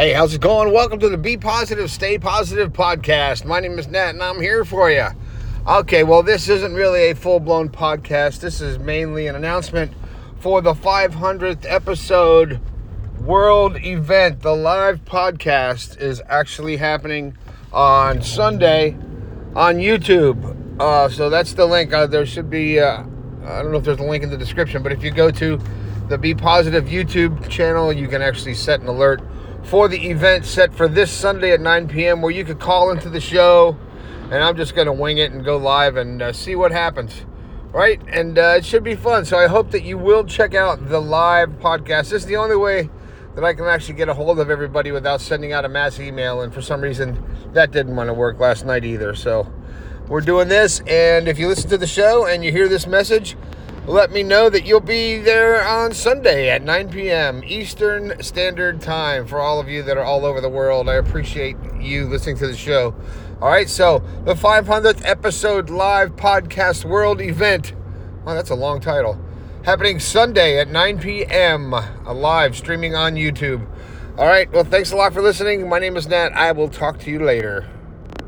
Hey, how's it going? Welcome to the Be Positive, Stay Positive podcast. My name is Nat, and I'm here for you. Okay, well, this isn't really a full-blown podcast. This is mainly an announcement for the 500th episode world event. The live podcast is actually happening on Sunday on YouTube. So that's the link. There should be, I don't know if there's a link in the description, but if you go to the Be Positive YouTube channel, you can actually set an alert for the event set for this Sunday at 9 p.m. where you could call into the show, and I'm just going to wing it and go live and see what happens, right? And it should be fun. So I hope that you will check out the live podcast. This is the only way that I can actually get a hold of everybody without sending out a mass email, and for some reason that didn't want to work last night either. So we're doing this, and if you listen to the show and you hear this message, let me know that you'll be there on Sunday at 9 p.m. Eastern Standard Time. For all of you that are all over the world, I appreciate you listening to the show. All right, so the 500th episode live podcast world event. Oh, that's a long title. Happening Sunday at 9 p.m. Live streaming on YouTube. All right, well, thanks a lot for listening. My name is Nat. I will talk to you later.